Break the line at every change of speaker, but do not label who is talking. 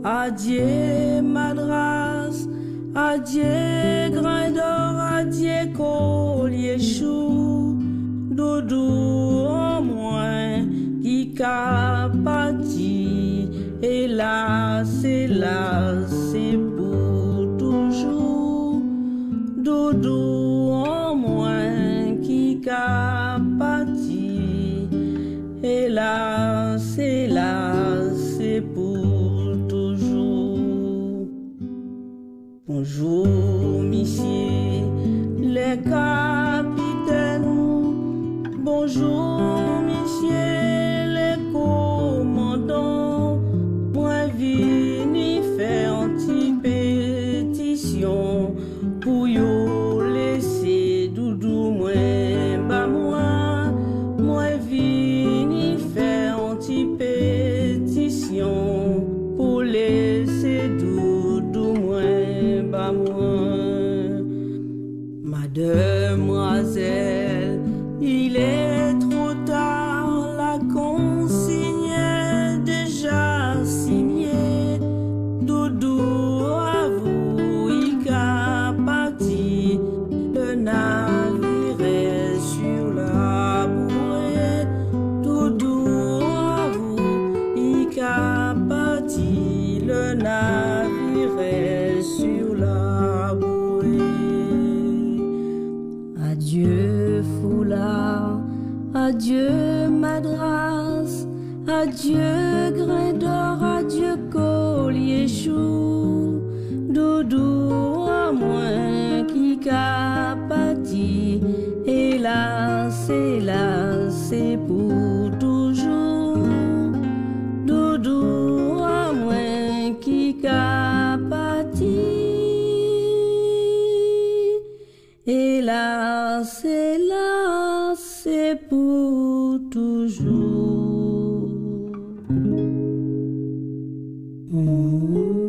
Adieu madras, adieu grain d'or, adieu collier chou, doudou au moins qui qu'a parti, hélas, hélas, c'est pour toujours, doudou au moins qui qu'a parti, hélas, hélas, c'est pour toujours. Bonjour, messieurs les capitaines. Bonjour, messieurs les commandants. Moi, vini faire une petite pétition pour yo laisser doudou moins bas moi. Moi, vini faire une petite pétition pour laisser doudou moins bas moi. Mademoiselle, il est trop tard, la consigne est déjà signée. Doudou à vous, il a parti, le navire est sur la bouée. Doudou à vous, il a parti, le navire est sur la bouée. Adieu foulard, adieu madras, adieu grain d'or, adieu collier chou, doudou à moins qui qu'a parti, hélas, hélas, c'est pour toujours, doudou à moins qui qu'a parti. Hélas, hélas, c'est pour toujours.